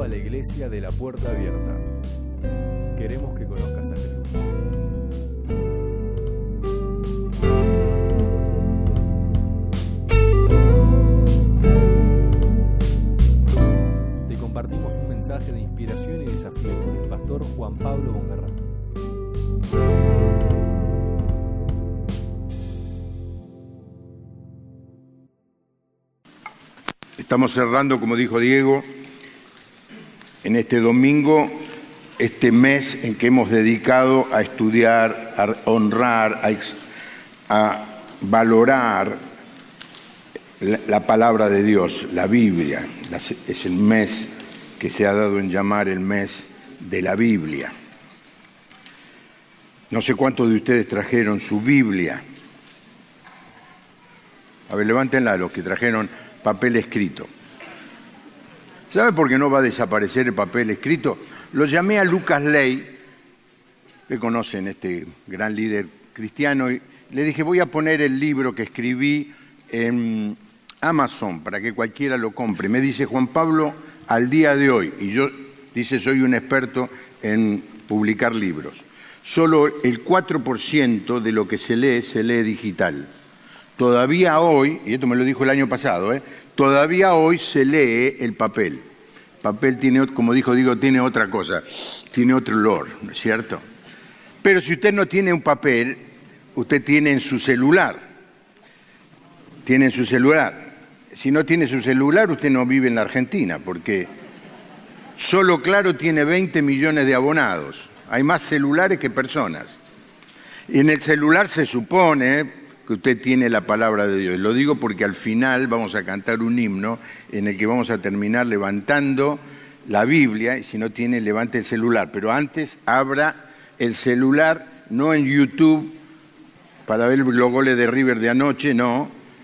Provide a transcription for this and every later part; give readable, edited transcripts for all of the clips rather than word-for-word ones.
la Iglesia de la Puerta Abierta. Queremos que conozcas a Jesús. Te compartimos un mensaje de inspiración y desafío por el pastor Juan Pablo Bongarrán. Estamos cerrando, como dijo Diego, en este domingo, este mes en que hemos dedicado a estudiar, a honrar, a valorar la palabra de Dios, la Biblia. Es el mes que se ha dado en llamar el mes de la Biblia. No sé cuántos de ustedes trajeron su Biblia. A ver, levántenla los que trajeron papel escrito. ¿Sabe por qué no va a desaparecer el papel escrito? Lo llamé a Lucas Ley, que conocen, este gran líder cristiano, y le dije, voy a poner el libro que escribí en Amazon para que cualquiera lo compre. Me dice, Juan Pablo, al día de hoy, y yo, dice, soy un experto en publicar libros, solo el 4% de lo que se lee digital. Todavía hoy, y esto me lo dijo el año pasado, todavía hoy se lee el papel. El papel tiene, como dijo Diego, tiene otra cosa, tiene otro olor, ¿no es cierto? Pero si usted no tiene un papel, usted tiene en su celular. Tiene en su celular. Si no tiene su celular, usted no vive en la Argentina, porque solo Claro tiene 20 millones de abonados. Hay más celulares que personas. Y en el celular se supone que usted tiene la palabra de Dios. Lo digo porque al final vamos a cantar un himno en el que vamos a terminar levantando la Biblia, y si no tiene, levante el celular. Pero antes, abra el celular, no en YouTube, para ver los goles de River de anoche, no,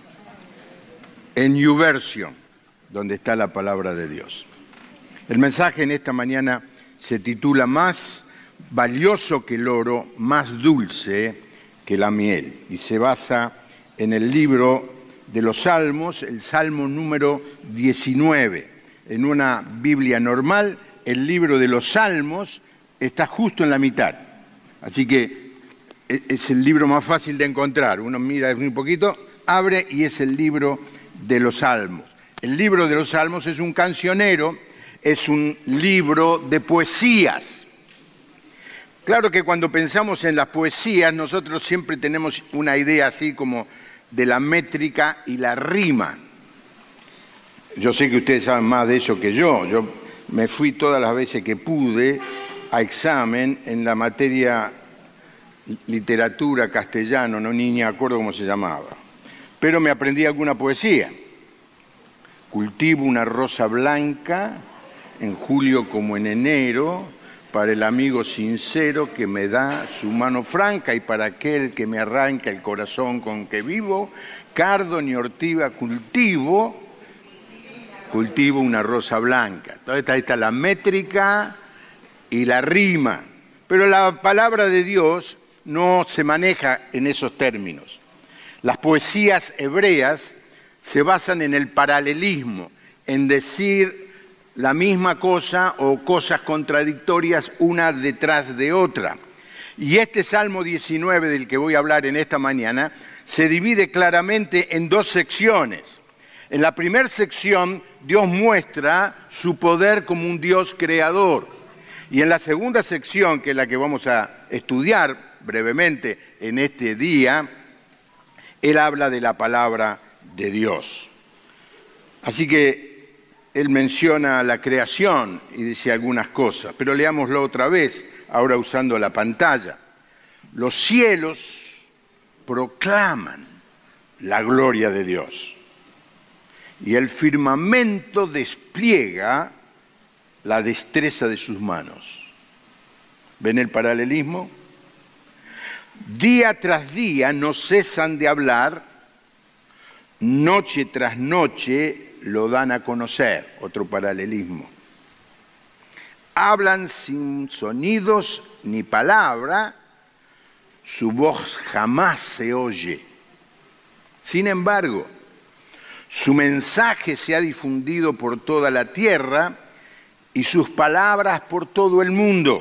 en YouVersion, donde está la palabra de Dios. El mensaje en esta mañana se titula Más valioso que el oro, más dulce que la miel, y se basa en el libro de los Salmos, el Salmo número 19. En una Biblia normal, el libro de los Salmos está justo en la mitad, así que es el libro más fácil de encontrar. Uno mira un poquito, abre y es el libro de los Salmos. El libro de los Salmos es un cancionero, es un libro de poesías. Claro que cuando pensamos en las poesías, nosotros siempre tenemos una idea así como de la métrica y la rima. Yo sé que ustedes saben más de eso que yo. Yo me fui todas las veces que pude a examen en la materia literatura, castellano, no ni me acuerdo cómo se llamaba. Pero me aprendí alguna poesía. Cultivo una rosa blanca en julio como en enero, para el amigo sincero que me da su mano franca y para aquel que me arranca el corazón con que vivo, cardo ni ortiga cultivo una rosa blanca. Entonces ahí está la métrica y la rima, pero la palabra de Dios no se maneja en esos términos. Las poesías hebreas se basan en el paralelismo, en decir la misma cosa o cosas contradictorias una detrás de otra. Y este Salmo 19 del que voy a hablar en esta mañana se divide claramente en dos secciones. En la primera sección, Dios muestra su poder como un Dios creador. Y en la segunda sección, que es la que vamos a estudiar brevemente en este día, Él habla de la palabra de Dios. Así que Él menciona la creación y dice algunas cosas, pero leámoslo otra vez, ahora usando la pantalla. Los cielos proclaman la gloria de Dios y el firmamento despliega la destreza de sus manos. ¿Ven el paralelismo? Día tras día no cesan de hablar, noche tras noche lo dan a conocer, otro paralelismo. Hablan sin sonidos ni palabra, su voz jamás se oye. Sin embargo, su mensaje se ha difundido por toda la tierra y sus palabras por todo el mundo.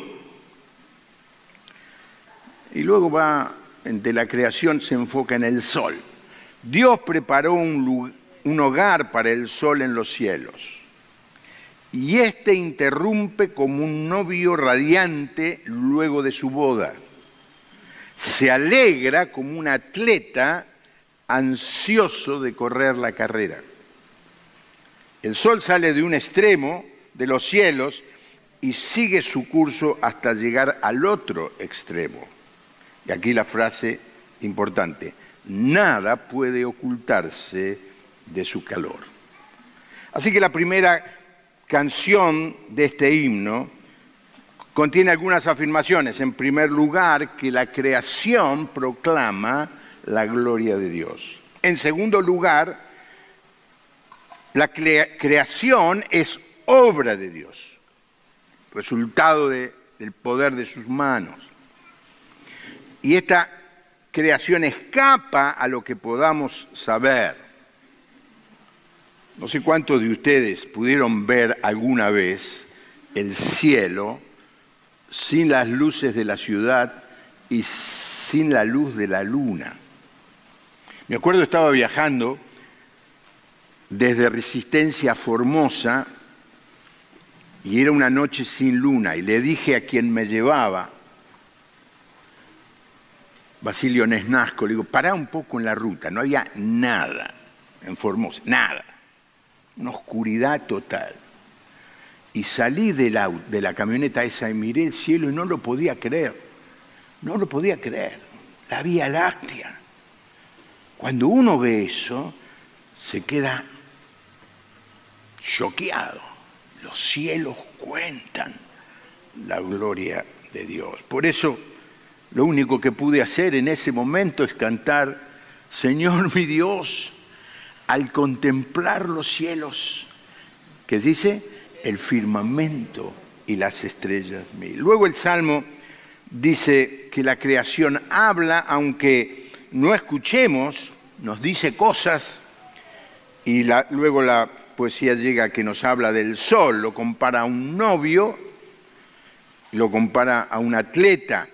Y luego de la creación se enfoca en el sol. Dios preparó un hogar para el sol en los cielos. Y éste interrumpe como un novio radiante luego de su boda. Se alegra como un atleta ansioso de correr la carrera. El sol sale de un extremo de los cielos y sigue su curso hasta llegar al otro extremo. Y aquí la frase importante: nada puede ocultarse de su calor. Así que la primera canción de este himno contiene algunas afirmaciones. En primer lugar, que la creación proclama la gloria de Dios. En segundo lugar, la creación es obra de Dios, resultado del poder de sus manos. Y esta creación escapa a lo que podamos saber. No sé cuántos de ustedes pudieron ver alguna vez el cielo sin las luces de la ciudad y sin la luz de la luna. Me acuerdo, estaba viajando desde Resistencia a Formosa y era una noche sin luna, y le dije a quien me llevaba, Basilio Nesnasco, le digo, pará un poco en la ruta. No había nada en Formosa, nada. Una oscuridad total. Y salí de la camioneta esa y miré el cielo y no lo podía creer. No lo podía creer. La Vía Láctea. Cuando uno ve eso, se queda choqueado. Los cielos cuentan la gloria de Dios. Por eso, lo único que pude hacer en ese momento es cantar: Señor mi Dios, al contemplar los cielos, que dice, el firmamento y las estrellas mil. Luego el Salmo dice que la creación habla, aunque no escuchemos, nos dice cosas, y luego la poesía llega que nos habla del sol, lo compara a un novio, lo compara a un atleta,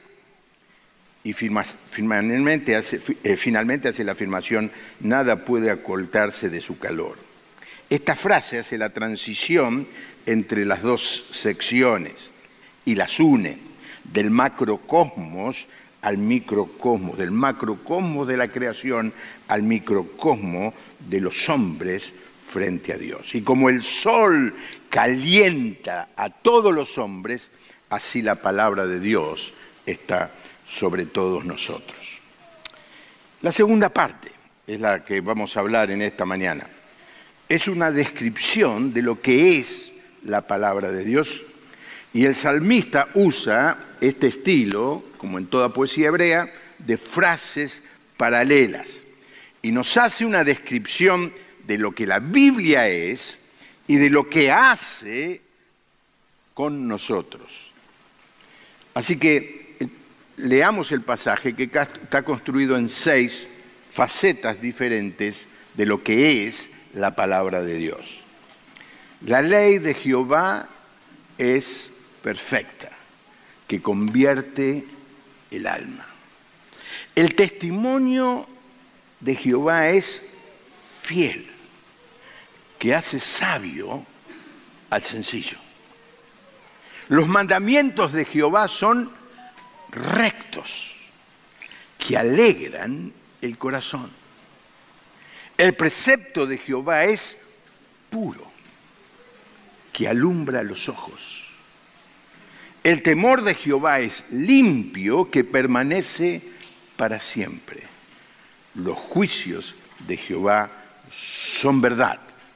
y finalmente hace la afirmación: nada puede ocultarse de su calor. Esta frase hace la transición entre las dos secciones y las une, del macrocosmos al microcosmos, del macrocosmos de la creación al microcosmos de los hombres frente a Dios. Y como el sol calienta a todos los hombres, así la palabra de Dios está sobre todos nosotros. La segunda parte es la que vamos a hablar en esta mañana. Es una descripción de lo que es la palabra de Dios, y el salmista usa este estilo, como en toda poesía hebrea, de frases paralelas, y nos hace una descripción de lo que la Biblia es y de lo que hace con nosotros. Así que leamos el pasaje, que está construido en 6 facetas diferentes de lo que es la palabra de Dios. La ley de Jehová es perfecta, que convierte el alma. El testimonio de Jehová es fiel, que hace sabio al sencillo. Los mandamientos de Jehová son rectos, que alegran el corazón. El precepto de Jehová es puro, que alumbra los ojos. El temor de Jehová es limpio, que permanece para siempre. Los juicios de Jehová son verdad,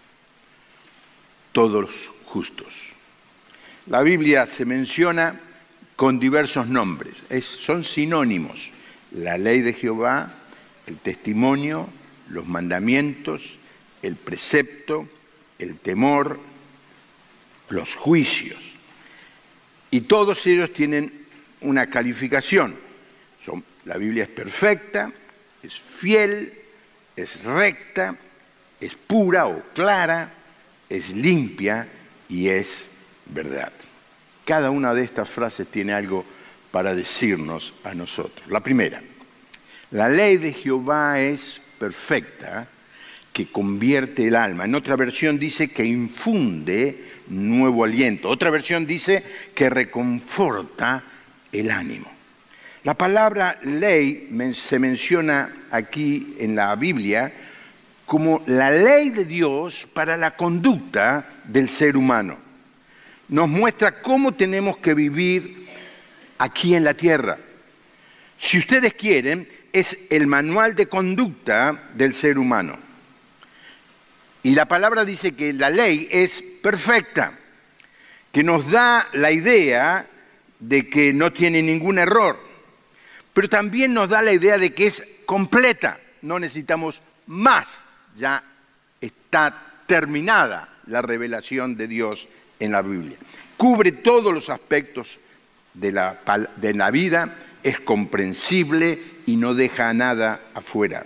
todos justos. La Biblia se menciona con diversos nombres, son sinónimos: la ley de Jehová, el testimonio, los mandamientos, el precepto, el temor, los juicios. Y todos ellos tienen una calificación. La Biblia es perfecta, es fiel, es recta, es pura o clara, es limpia y es verdad. Cada una de estas frases tiene algo para decirnos a nosotros. La primera, la ley de Jehová es perfecta, que convierte el alma. En otra versión dice que infunde nuevo aliento. Otra versión dice que reconforta el ánimo. La palabra ley se menciona aquí en la Biblia como la ley de Dios para la conducta del ser humano. Nos muestra cómo tenemos que vivir aquí en la tierra. Si ustedes quieren, es el manual de conducta del ser humano. Y la palabra dice que la ley es perfecta, que nos da la idea de que no tiene ningún error, pero también nos da la idea de que es completa, no necesitamos más, ya está terminada la revelación de Dios en la Biblia. Cubre todos los aspectos de la vida, es comprensible y no deja nada afuera.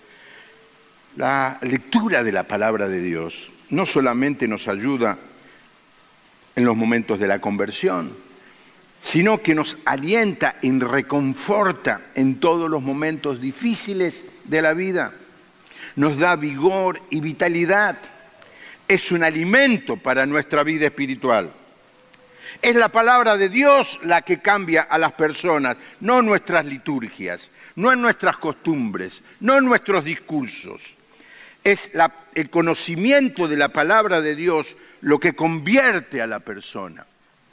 La lectura de la palabra de Dios no solamente nos ayuda en los momentos de la conversión, sino que nos alienta y reconforta en todos los momentos difíciles de la vida. Nos da vigor y vitalidad. Es un alimento para nuestra vida espiritual. Es la palabra de Dios la que cambia a las personas, no nuestras liturgias, no nuestras costumbres, no nuestros discursos. Es el conocimiento de la palabra de Dios lo que convierte a la persona.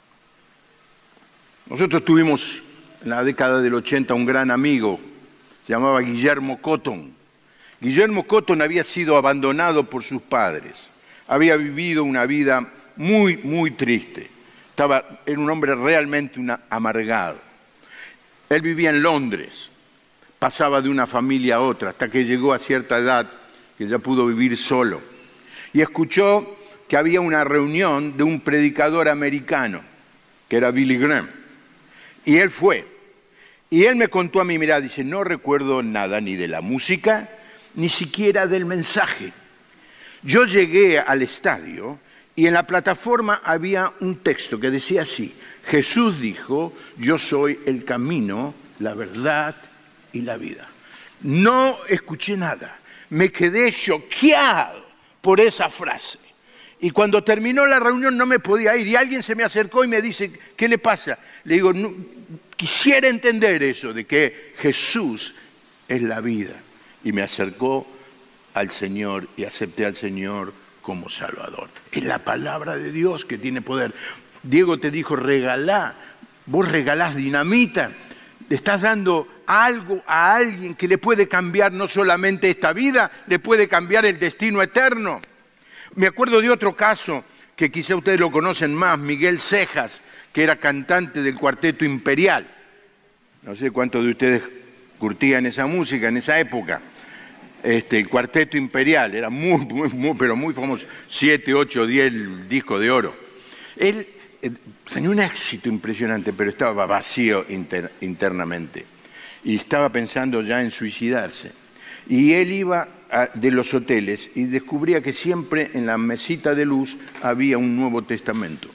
Nosotros tuvimos en la década del 80 un gran amigo, se llamaba Guillermo Cotton. Guillermo Cotton había sido abandonado por sus padres, había vivido una vida muy, muy triste. Era un hombre realmente amargado. Él vivía en Londres, pasaba de una familia a otra, hasta que llegó a cierta edad que ya pudo vivir solo. Y escuchó que había una reunión de un predicador americano, que era Billy Graham. Y él fue. Y él me contó a mí, mirá, dice, no recuerdo nada ni de la música, ni siquiera del mensaje. Yo llegué al estadio y en la plataforma había un texto que decía así: Jesús dijo, yo soy el camino, la verdad y la vida. No escuché nada, me quedé choqueado por esa frase. Y cuando terminó la reunión no me podía ir y alguien se me acercó y me dice, ¿qué le pasa? Le digo, no, quisiera entender eso de que Jesús es la vida. Y me acercó al Señor y acepté al Señor como Salvador. Es la palabra de Dios que tiene poder. Diego te dijo, regalá. Vos regalás dinamita. Le estás dando algo a alguien que le puede cambiar no solamente esta vida, le puede cambiar el destino eterno. Me acuerdo de otro caso, que quizá ustedes lo conocen más, Miguel Cejas, que era cantante del Cuarteto Imperial. No sé cuántos de ustedes curtían esa música en esa época. El Cuarteto Imperial era pero muy famoso. 7, 8, 10 discos de oro. Él tenía un éxito impresionante, pero estaba vacío internamente. Y estaba pensando ya en suicidarse. Y él iba de los hoteles y descubría que siempre en la mesita de luz había un Nuevo Testamento.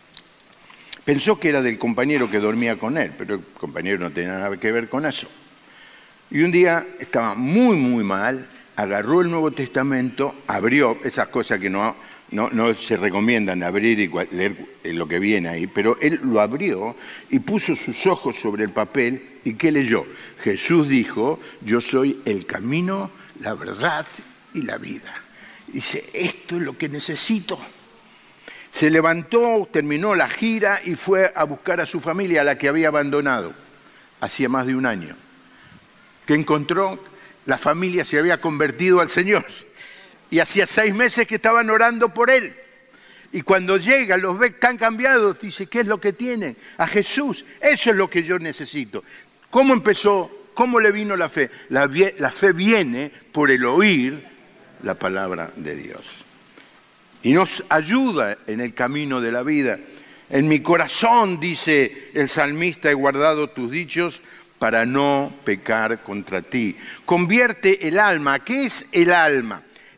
Pensó que era del compañero que dormía con él, pero el compañero no tenía nada que ver con eso. Y un día estaba muy, muy mal, agarró el Nuevo Testamento, abrió esas cosas que no se recomiendan abrir y leer lo que viene ahí, pero él lo abrió y puso sus ojos sobre el papel y ¿qué leyó? Jesús dijo, yo soy el camino, la verdad y la vida. Dice, esto es lo que necesito. Se levantó, terminó la gira y fue a buscar a su familia, a la que había abandonado hacía más de un año. Que encontró, la familia se había convertido al Señor. Y hacía 6 meses que estaban orando por él. Y cuando llega, los ve tan cambiados, dice, ¿qué es lo que tienen? A Jesús. Eso es lo que yo necesito. ¿Cómo empezó? ¿Cómo le vino la fe? La fe viene por el oír la palabra de Dios. Y nos ayuda en el camino de la vida. En mi corazón, dice el salmista, he guardado tus dichos para no pecar contra ti. Convierte el alma. ¿Qué es el alma?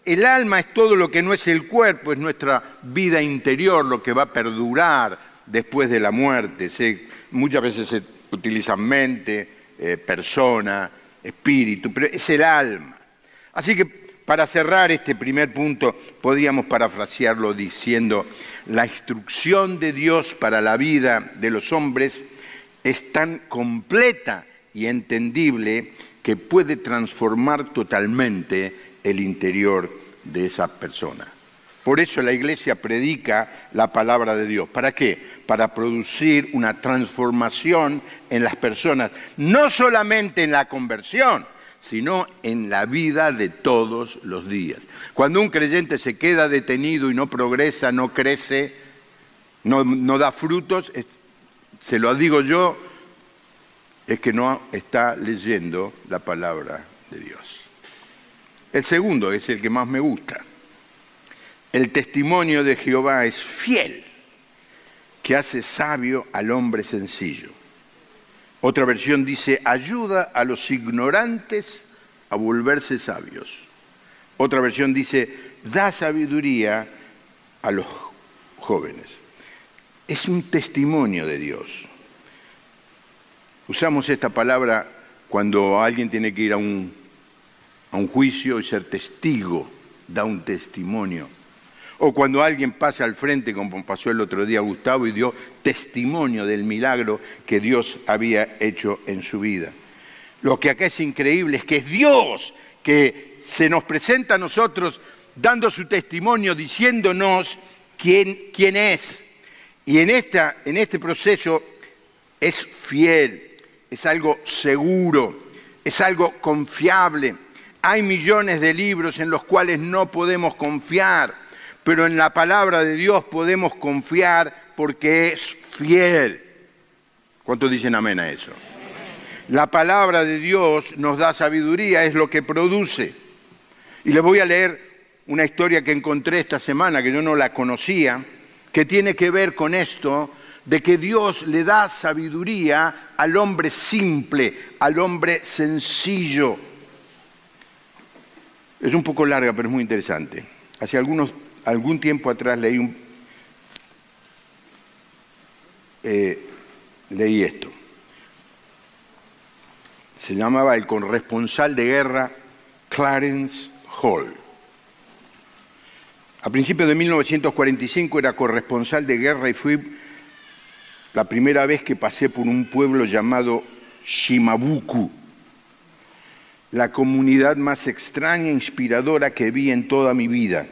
El alma es todo lo que no es el cuerpo, es nuestra vida interior, lo que va a perdurar después de la muerte. Muchas veces se utilizan mente, persona, espíritu, pero es el alma. Así que para cerrar este primer punto, podríamos parafrasearlo diciendo: la instrucción de Dios para la vida de los hombres es tan completa y entendible que puede transformar totalmente el interior de esa persona. Por eso la Iglesia predica la palabra de Dios. ¿Para qué? Para producir una transformación en las personas, no solamente en la conversión, sino en la vida de todos los días. Cuando un creyente se queda detenido y no progresa, no crece, no da frutos, se lo digo yo, es que no está leyendo la palabra de Dios. El segundo es el que más me gusta. El testimonio de Jehová es fiel, que hace sabio al hombre sencillo. Otra versión dice: ayuda a los ignorantes a volverse sabios. Otra versión dice: da sabiduría a los jóvenes. Es un testimonio de Dios. Usamos esta palabra cuando alguien tiene que ir a un juicio y ser testigo, da un testimonio. O cuando alguien pasa al frente, como pasó el otro día Gustavo, y dio testimonio del milagro que Dios había hecho en su vida. Lo que acá es increíble es que es Dios que se nos presenta a nosotros dando su testimonio, diciéndonos quién es. Y en este proceso es fiel, es algo seguro, es algo confiable. Hay millones de libros en los cuales no podemos confiar, pero en la palabra de Dios podemos confiar porque es fiel. ¿Cuántos dicen amén a eso? La palabra de Dios nos da sabiduría, es lo que produce. Y les voy a leer una historia que encontré esta semana, que yo no la conocía, que tiene que ver con esto, de que Dios le da sabiduría al hombre simple, al hombre sencillo. Es un poco larga, pero es muy interesante. Hace algún tiempo atrás leí esto. Se llamaba el corresponsal de guerra Clarence Hall. A principios de 1945 era corresponsal de guerra y fui la primera vez que pasé por un pueblo llamado Shimabuku, la comunidad más extraña e inspiradora que vi en toda mi vida.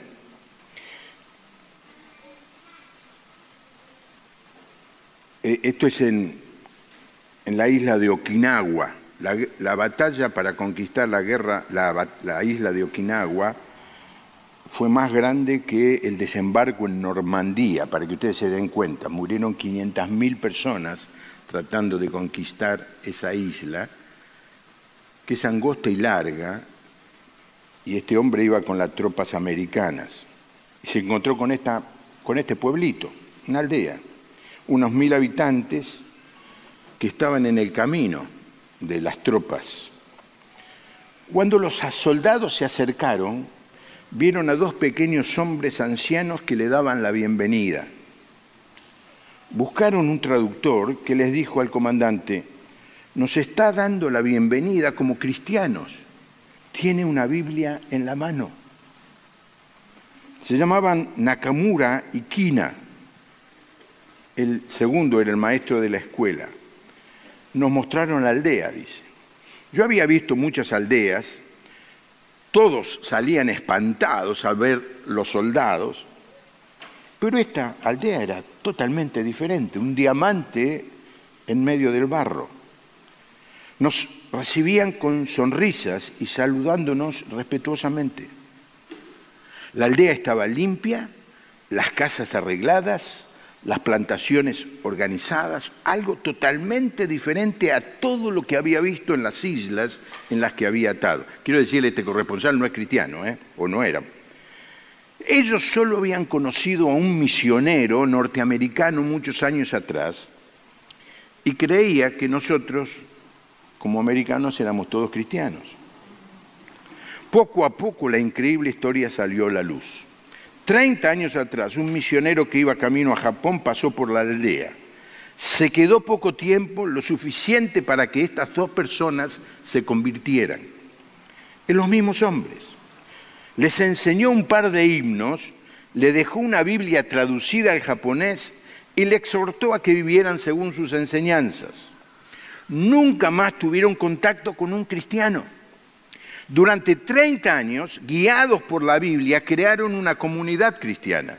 Esto es en la isla de Okinawa. La batalla para conquistar la isla de Okinawa fue más grande que el desembarco en Normandía, para que ustedes se den cuenta. Murieron 500.000 personas tratando de conquistar esa isla, que es angosta y larga, y este hombre iba con las tropas americanas. Y se encontró con este pueblito, una aldea, unos 1.000 habitantes que estaban en el camino de las tropas. Cuando los soldados se acercaron, vieron a dos pequeños hombres ancianos que le daban la bienvenida. Buscaron un traductor que les dijo al comandante: nos está dando la bienvenida como cristianos. Tiene una Biblia en la mano. Se llamaban Nakamura y Kina. El segundo era el maestro de la escuela. Nos mostraron la aldea, dice. Yo había visto muchas aldeas. Todos salían espantados al ver los soldados, pero esta aldea era totalmente diferente, un diamante en medio del barro. Nos recibían con sonrisas y saludándonos respetuosamente. La aldea estaba limpia, las casas arregladas, las plantaciones organizadas, algo totalmente diferente a todo lo que había visto en las islas en las que había estado. Quiero decirle, este corresponsal no es cristiano, o no era. Ellos solo habían conocido a un misionero norteamericano muchos años atrás y creía que nosotros, como americanos, éramos todos cristianos. Poco a poco la increíble historia salió a la luz. 30 años atrás, un misionero que iba camino a Japón pasó por la aldea. Se quedó poco tiempo, lo suficiente para que estas dos personas se convirtieran en los mismos hombres. Les enseñó un par de himnos, le dejó una Biblia traducida al japonés y le exhortó a que vivieran según sus enseñanzas. Nunca más tuvieron contacto con un cristiano. Durante 30 años, guiados por la Biblia, crearon una comunidad cristiana.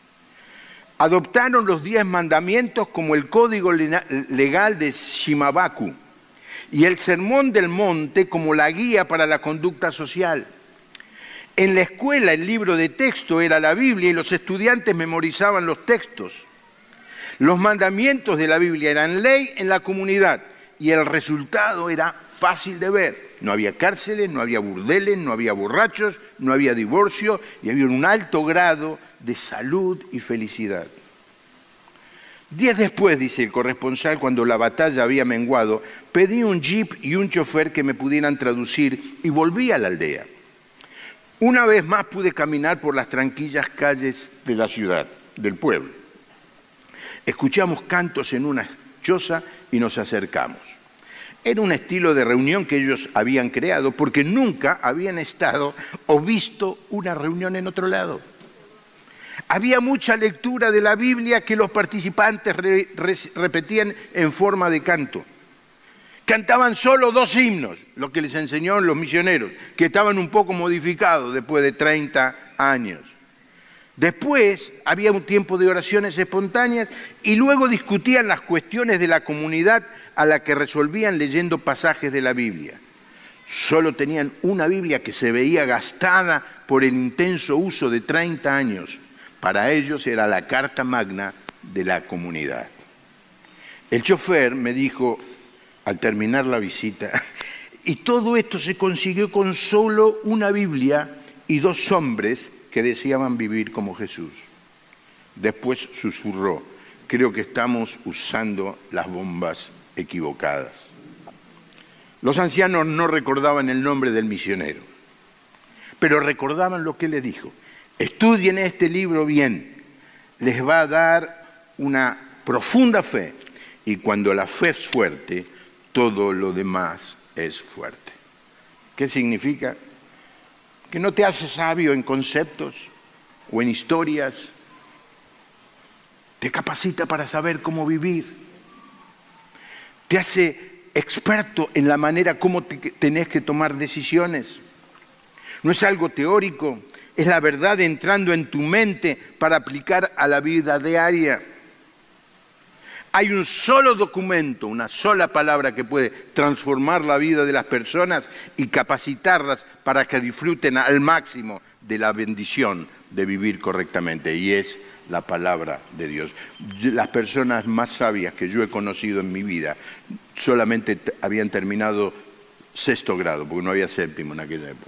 Adoptaron los 10 mandamientos como el código legal de Shimabaku y el Sermón del Monte como la guía para la conducta social. En la escuela el libro de texto era la Biblia y los estudiantes memorizaban los textos. Los mandamientos de la Biblia eran ley en la comunidad y el resultado era fácil de ver. No había cárceles, no había burdeles, no había borrachos, no había divorcio y había un alto grado de salud y felicidad. 10 después, dice el corresponsal, cuando la batalla había menguado, pedí un jeep y un chofer que me pudieran traducir y volví a la aldea. Una vez más pude caminar por las tranquilas calles de la ciudad, del pueblo. Escuchamos cantos en una choza y nos acercamos. Era un estilo de reunión que ellos habían creado porque nunca habían estado o visto una reunión en otro lado. Había mucha lectura de la Biblia que los participantes repetían en forma de canto. Cantaban solo 2 himnos, lo que les enseñó los misioneros, que estaban un poco modificados después de 30 años. Después había un tiempo de oraciones espontáneas y luego discutían las cuestiones de la comunidad a la que resolvían leyendo pasajes de la Biblia. Solo tenían una Biblia que se veía gastada por el intenso uso de 30 años. Para ellos era la carta magna de la comunidad. El chofer me dijo, al terminar la visita, y todo esto se consiguió con solo una Biblia y 2 hombres que deseaban vivir como Jesús. Después susurró, creo que estamos usando las bombas equivocadas. Los ancianos no recordaban el nombre del misionero, pero recordaban lo que le dijo. Estudien este libro bien, les va a dar una profunda fe y cuando la fe es fuerte, todo lo demás es fuerte. ¿Qué significa? Que no te hace sabio en conceptos o en historias, te capacita para saber cómo vivir, te hace experto en la manera como tenés que tomar decisiones. No es algo teórico, es la verdad entrando en tu mente para aplicar a la vida diaria. Hay un solo documento, una sola palabra que puede transformar la vida de las personas y capacitarlas para que disfruten al máximo de la bendición de vivir correctamente, y es la palabra de Dios. Las personas más sabias que yo he conocido en mi vida solamente habían terminado 6º grado, porque no había 7º en aquella época.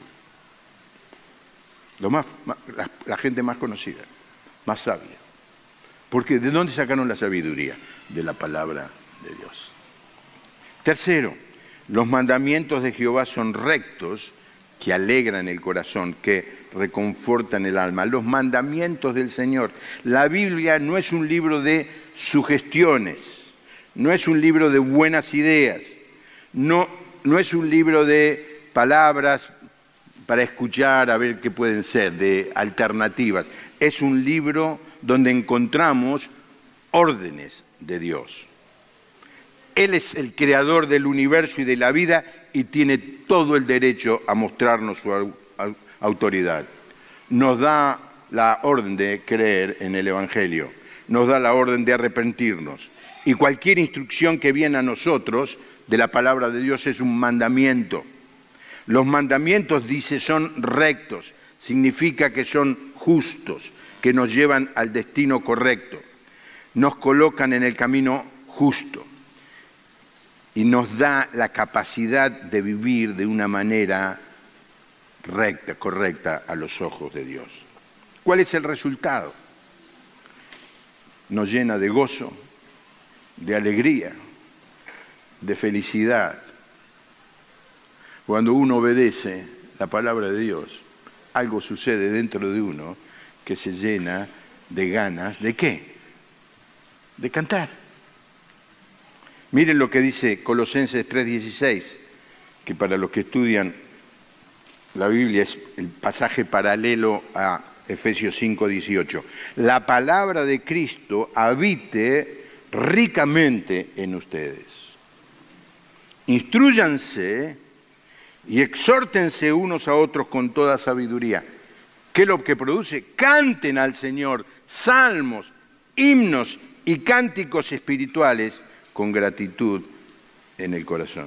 La gente más conocida, más sabia. Porque ¿de dónde sacaron la sabiduría? De la palabra de Dios. Tercero, los mandamientos de Jehová son rectos, que alegran el corazón, que reconfortan el alma. Los mandamientos del Señor. La Biblia no es un libro de sugestiones, no es un libro de buenas ideas, no es un libro de palabras para escuchar a ver qué pueden ser, de alternativas. Es un libro donde encontramos órdenes de Dios. Él es el creador del universo y de la vida y tiene todo el derecho a mostrarnos su autoridad. Nos da la orden de creer en el Evangelio, nos da la orden de arrepentirnos. Y cualquier instrucción que viene a nosotros de la palabra de Dios es un mandamiento. Los mandamientos, dice, son rectos, significa que son justos, que nos llevan al destino correcto, nos colocan en el camino justo y nos da la capacidad de vivir de una manera recta, correcta a los ojos de Dios. ¿Cuál es el resultado? Nos llena de gozo, de alegría, de felicidad. Cuando uno obedece la palabra de Dios, algo sucede dentro de uno que se llena de ganas, ¿de qué? De cantar. Miren lo que dice Colosenses 3:16, que para los que estudian la Biblia es el pasaje paralelo a Efesios 5:18. La palabra de Cristo habite ricamente en ustedes. Instrúyanse y exhórtense unos a otros con toda sabiduría. ¿Qué es lo que produce? Canten al Señor salmos, himnos y cánticos espirituales con gratitud en el corazón.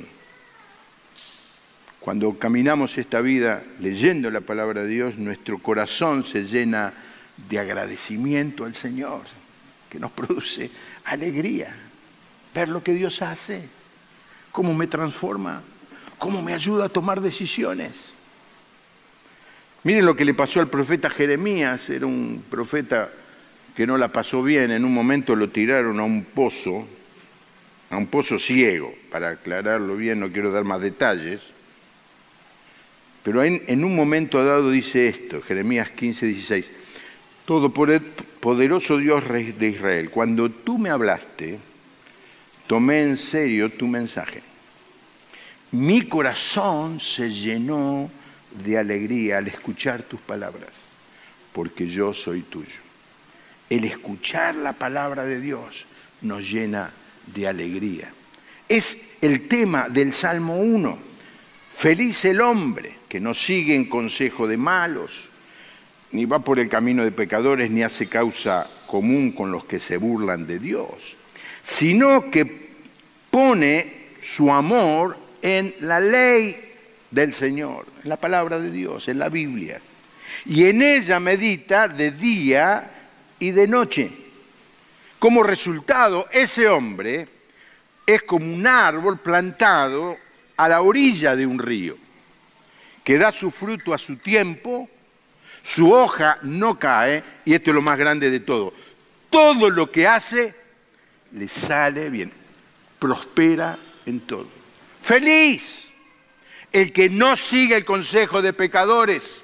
Cuando caminamos esta vida leyendo la palabra de Dios, nuestro corazón se llena de agradecimiento al Señor, que nos produce alegría. Ver lo que Dios hace, cómo me transforma, cómo me ayuda a tomar decisiones. Miren lo que le pasó al profeta Jeremías. Era un profeta que no la pasó bien. En un momento lo tiraron a un pozo ciego. Para aclararlo bien, no quiero dar más detalles. Pero en un momento dado dice esto, Jeremías 15:16. Todopoderoso Dios de Israel, cuando tú me hablaste, tomé en serio tu mensaje. Mi corazón se llenó de alegría al escuchar tus palabras, porque yo soy tuyo. El escuchar la palabra de Dios nos llena de alegría. Es el tema del Salmo 1. Feliz el hombre que no sigue en consejo de malos, ni va por el camino de pecadores, ni hace causa común con los que se burlan de Dios, sino que pone su amor en la ley del Señor, en la palabra de Dios, en la Biblia, y en ella medita de día y de noche. Como resultado, ese hombre es como un árbol plantado a la orilla de un río, que da su fruto a su tiempo, su hoja no cae, y esto es lo más grande de todo, todo lo que hace le sale bien, prospera en todo. ¡Feliz el que no sigue el consejo de pecadores!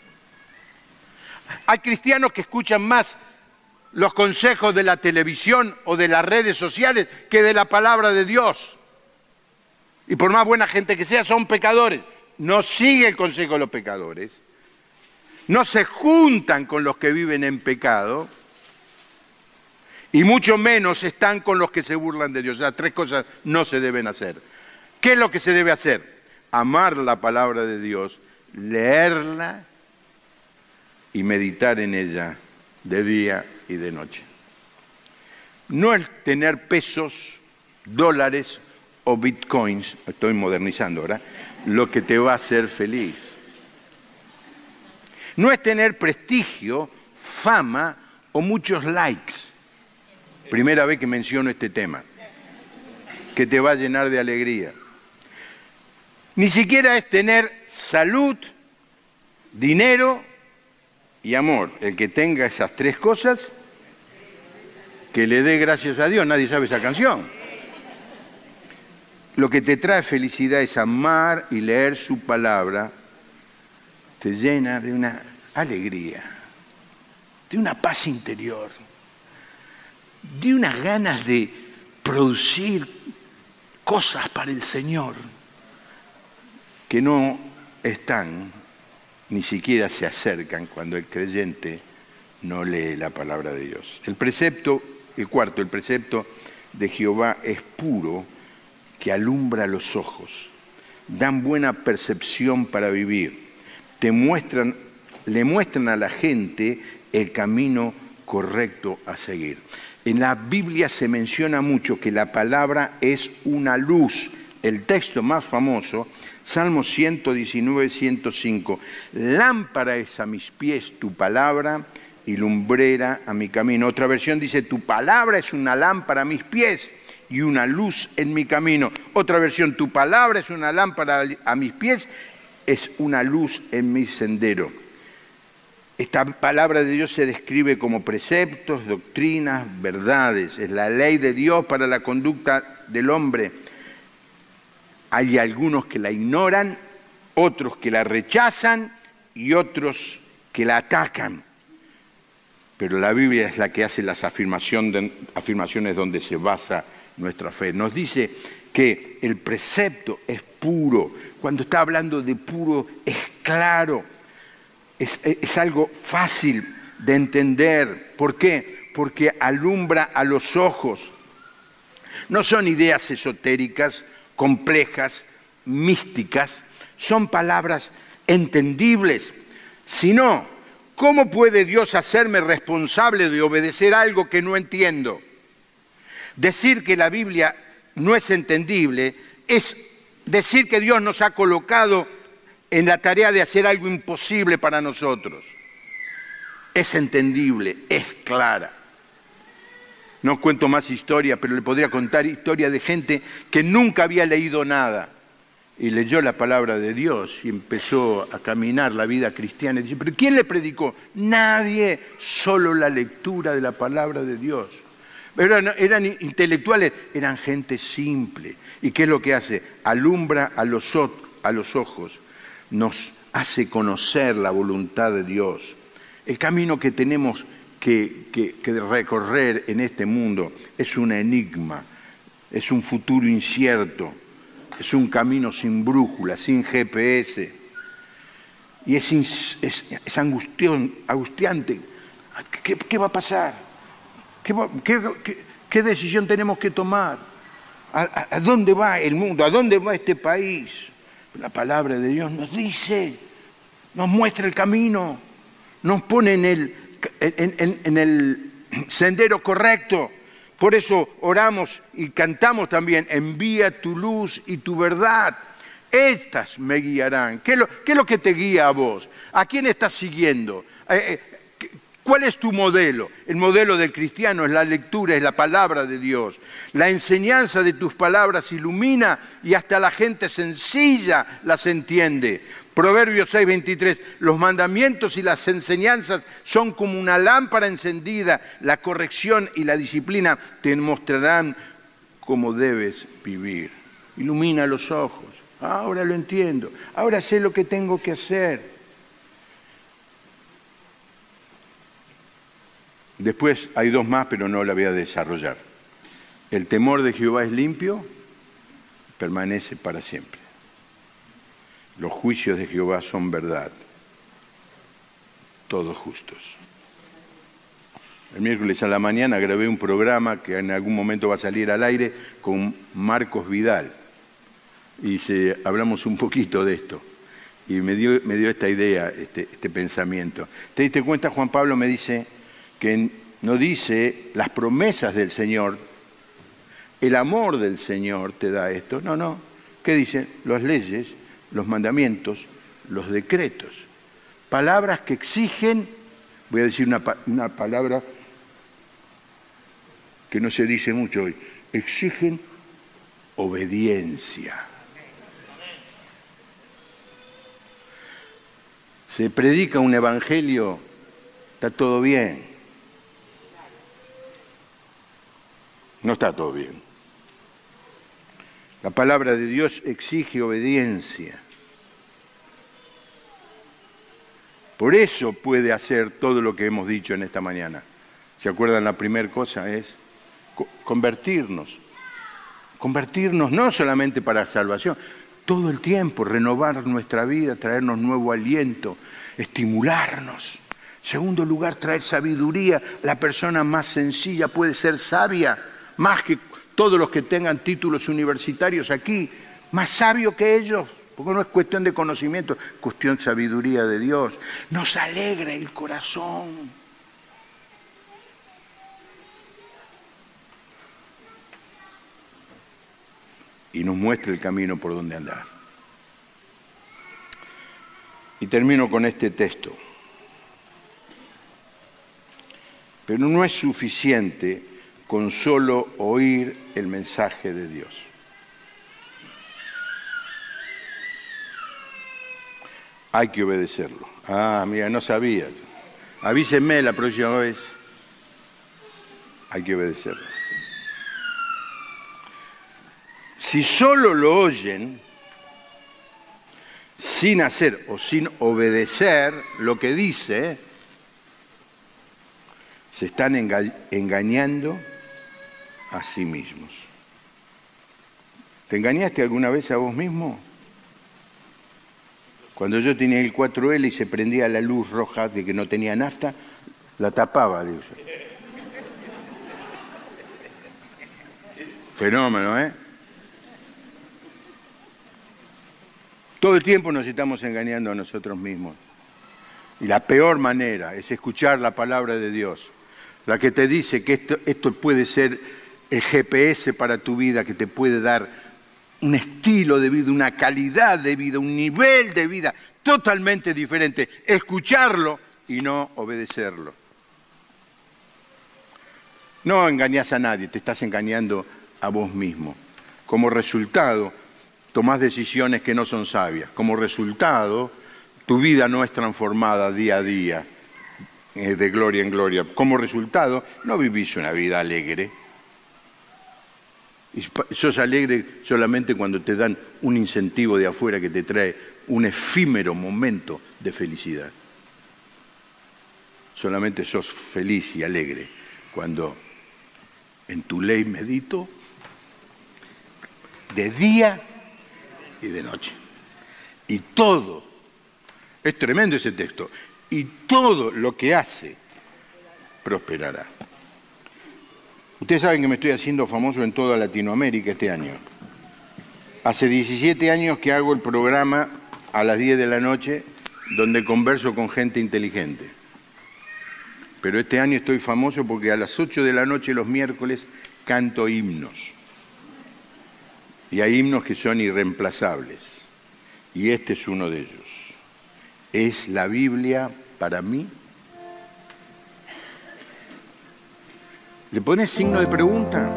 Hay cristianos que escuchan más los consejos de la televisión o de las redes sociales que de la palabra de Dios. Y por más buena gente que sea, son pecadores. No sigue el consejo de los pecadores. No se juntan con los que viven en pecado. Y mucho menos están con los que se burlan de Dios. O sea, tres cosas no se deben hacer. ¿Qué es lo que se debe hacer? Amar la palabra de Dios, leerla y meditar en ella de día y de noche. No es tener pesos, dólares o bitcoins, estoy modernizando ahora, lo que te va a hacer feliz. No es tener prestigio, fama o muchos likes. Primera vez que menciono este tema, que te va a llenar de alegría. Ni siquiera es tener salud, dinero y amor. El que tenga esas tres cosas, que le dé gracias a Dios. Nadie sabe esa canción. Lo que te trae felicidad es amar y leer su palabra. Te llena de una alegría, de una paz interior, de unas ganas de producir cosas para el Señor que no están, ni siquiera se acercan cuando el creyente no lee la palabra de Dios. El precepto de Jehová es puro, que alumbra los ojos, dan buena percepción para vivir, le muestran a la gente el camino correcto a seguir. En la Biblia se menciona mucho que la palabra es una luz. El texto más famoso, Salmo 119, 105, lámpara es a mis pies tu palabra y lumbrera a mi camino. Otra versión dice, tu palabra es una lámpara a mis pies y una luz en mi camino. Otra versión, tu palabra es una lámpara a mis pies, es una luz en mi sendero. Esta palabra de Dios se describe como preceptos, doctrinas, verdades. Es la ley de Dios para la conducta del hombre. Hay algunos que la ignoran, otros que la rechazan y otros que la atacan. Pero la Biblia es la que hace las afirmaciones donde se basa nuestra fe. Nos dice que el precepto es puro. Cuando está hablando de puro, es claro, es algo fácil de entender. ¿Por qué? Porque alumbra a los ojos. No son ideas esotéricas, complejas, místicas, son palabras entendibles. Si no, ¿cómo puede Dios hacerme responsable de obedecer algo que no entiendo? Decir que la Biblia no es entendible es decir que Dios nos ha colocado en la tarea de hacer algo imposible para nosotros. Es entendible, es clara. No cuento más historia, pero le podría contar historia de gente que nunca había leído nada y leyó la palabra de Dios y empezó a caminar la vida cristiana. Y dice, ¿pero quién le predicó? Nadie, solo la lectura de la palabra de Dios. Eran intelectuales, eran gente simple. ¿Y qué es lo que hace? Alumbra a los ojos, nos hace conocer la voluntad de Dios. El camino que tenemos que recorrer en este mundo es un enigma, es un futuro incierto, es un camino sin brújula, sin GPS. Y es angustiante. ¿Qué va a pasar? ¿Qué decisión tenemos que tomar? ¿A dónde va el mundo? ¿A dónde va este país? La palabra de Dios nos dice, nos muestra el camino, nos pone en el sendero correcto. Por eso oramos y cantamos también, envía tu luz y tu verdad. Estas me guiarán. ¿Qué es lo que te guía a vos? ¿A quién estás siguiendo? ¿Cuál es tu modelo? El modelo del cristiano es la lectura, es la palabra de Dios. La enseñanza de tus palabras ilumina y hasta la gente sencilla las entiende. Proverbios 6:23, los mandamientos y las enseñanzas son como una lámpara encendida. La corrección y la disciplina te mostrarán cómo debes vivir. Ilumina los ojos. Ahora lo entiendo. Ahora sé lo que tengo que hacer. Después hay dos más, pero no la voy a desarrollar. El temor de Jehová es limpio, permanece para siempre. Los juicios de Jehová son verdad, todos justos. El miércoles a la mañana grabé un programa que en algún momento va a salir al aire con Marcos Vidal. Y hablamos un poquito de esto. Y me dio esta idea, este pensamiento. ¿Te diste cuenta? Juan Pablo me dice que no dice las promesas del Señor, el amor del Señor te da esto. No. ¿Qué dice? Las leyes, los mandamientos, los decretos. Palabras que exigen, voy a decir una palabra que no se dice mucho hoy, exigen obediencia. Se predica un evangelio, está todo bien. No está todo bien. La palabra de Dios exige obediencia. Por eso puede hacer todo lo que hemos dicho en esta mañana. ¿Se acuerdan? La primera cosa es convertirnos. Convertirnos no solamente para salvación, todo el tiempo, renovar nuestra vida, traernos nuevo aliento, estimularnos. Segundo lugar, traer sabiduría. La persona más sencilla puede ser sabia, más que todos los que tengan títulos universitarios aquí, más sabio que ellos, porque no es cuestión de conocimiento, es cuestión de sabiduría de Dios. Nos alegra el corazón. Y nos muestra el camino por donde andar. Y termino con este texto. Pero no es suficiente con solo oír el mensaje de Dios. Hay que obedecerlo. Ah, mira, no sabía. Avísenme la próxima vez. Hay que obedecerlo. Si solo lo oyen, sin hacer o sin obedecer lo que dice, se están engañando a sí mismos. ¿Te engañaste alguna vez a vos mismo? Cuando yo tenía el 4L y se prendía la luz roja de que no tenía nafta, la tapaba, digo yo. Fenómeno, ¿eh? Todo el tiempo nos estamos engañando a nosotros mismos. Y la peor manera es escuchar la palabra de Dios, la que te dice que esto puede ser el GPS para tu vida, que te puede dar un estilo de vida, una calidad de vida, un nivel de vida totalmente diferente. Escucharlo y no obedecerlo. No engañás a nadie, te estás engañando a vos mismo. Como resultado, tomás decisiones que no son sabias. Como resultado, tu vida no es transformada día a día, de gloria en gloria. Como resultado, no vivís una vida alegre. Y sos alegre solamente cuando te dan un incentivo de afuera que te trae un efímero momento de felicidad. Solamente sos feliz y alegre cuando en tu ley medito de día y de noche. Y todo, es tremendo ese texto, y todo lo que hace prosperará. Ustedes saben que me estoy haciendo famoso en toda Latinoamérica este año. Hace 17 años que hago el programa a las 10 de la noche donde converso con gente inteligente. Pero este año estoy famoso porque a las 8 de la noche los miércoles canto himnos. Y hay himnos que son irreemplazables. Y este es uno de ellos. ¿Es la Biblia para mí? ¿Le pones signo de pregunta?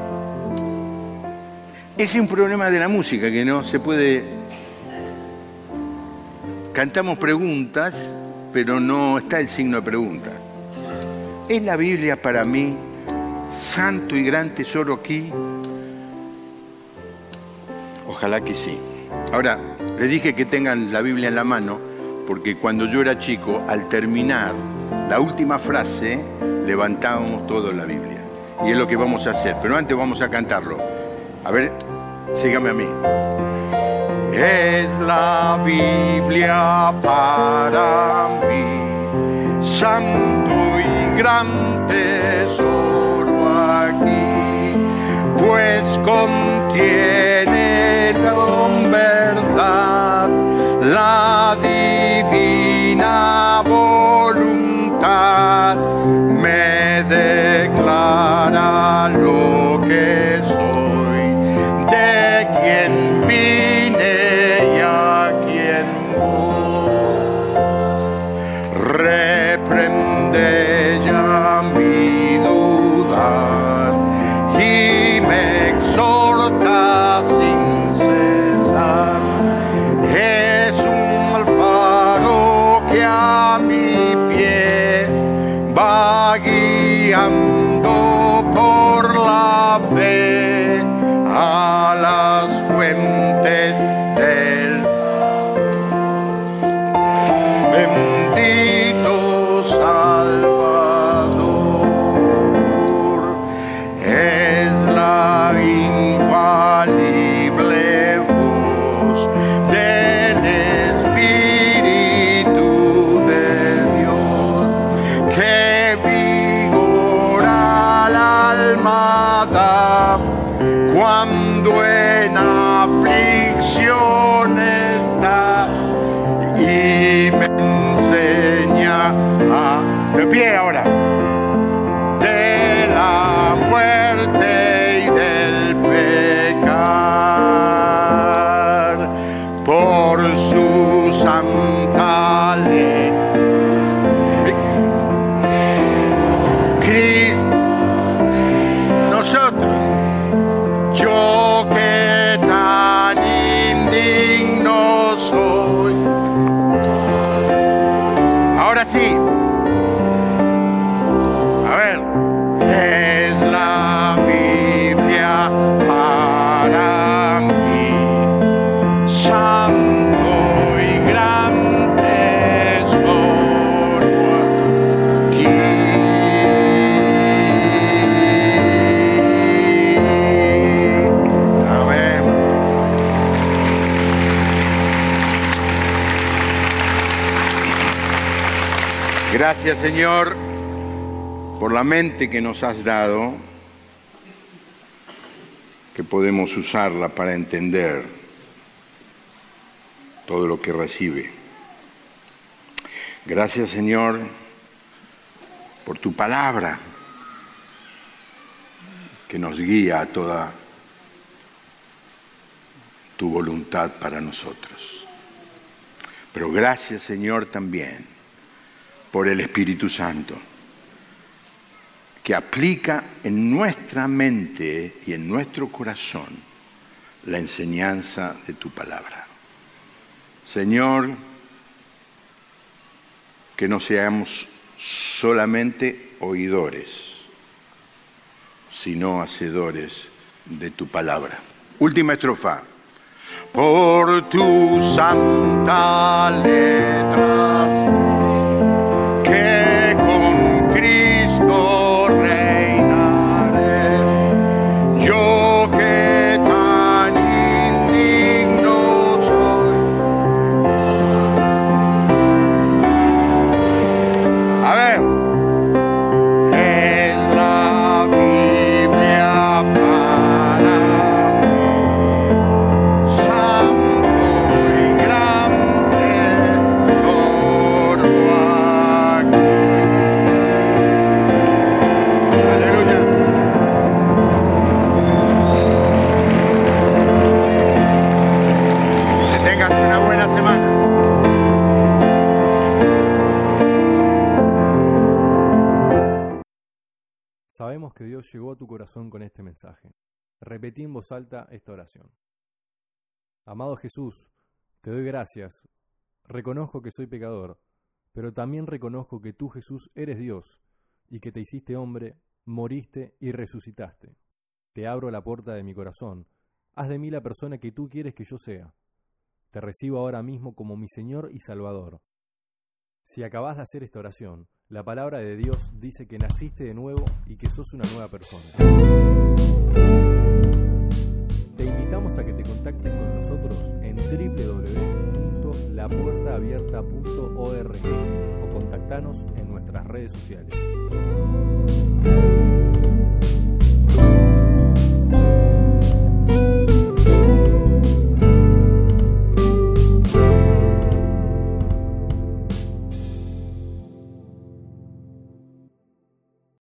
Ese es un problema de la música, que no se puede... Cantamos preguntas, pero no está el signo de pregunta. ¿Es la Biblia para mí santo y gran tesoro aquí? Ojalá que sí. Ahora, les dije que tengan la Biblia en la mano, porque cuando yo era chico, al terminar la última frase, levantábamos toda la Biblia. Y es lo que vamos a hacer. Pero antes vamos a cantarlo. A ver, sígame a mí. Es la Biblia para mí, santo y gran tesoro aquí, pues contiene con verdad la divina voluntad, me declara lo que soy, de quien vine y a quien voy. Reprende ya mi dudar y me exhorta sin cesar. Es un faro que a mi pie va guiando por la fe a las fuentes del bendito Salvador. Es la infalible voz del Espíritu de Dios que vigora al alma da cuando en aflicción está y me enseña a... De pie ahora. De la muerte y del pecar por su santa ley. Cristo, nosotros, yo que tan indigno soy. Ahora sí. Gracias, Señor, por la mente que nos has dado, que podemos usarla para entender todo lo que recibe. Gracias, Señor, por tu palabra que nos guía a toda tu voluntad para nosotros. Pero gracias, Señor, también por el Espíritu Santo, que aplica en nuestra mente y en nuestro corazón la enseñanza de tu palabra. Señor, que no seamos solamente oidores, sino hacedores de tu palabra. Última estrofa. Por tu santa letras, que con Cristo reinaré, yo que tan indigno soy. A ver. Es la Biblia para mí, santo y gran tesoro aquí. Aleluya. Que tengas una buena semana. Sabemos que Dios llegó a tu corazón con este mensaje. Repetí en voz alta esta oración. Amado Jesús, te doy gracias. Reconozco que soy pecador, pero también reconozco que tú, Jesús, eres Dios y que te hiciste hombre, moriste y resucitaste. Te abro la puerta de mi corazón. Haz de mí la persona que tú quieres que yo sea. Te recibo ahora mismo como mi Señor y Salvador. Si acabas de hacer esta oración, la palabra de Dios dice que naciste de nuevo y que sos una nueva persona. Te invitamos a que te contactes con nosotros en www.lapuertaabierta.org o contactanos en nuestras redes sociales.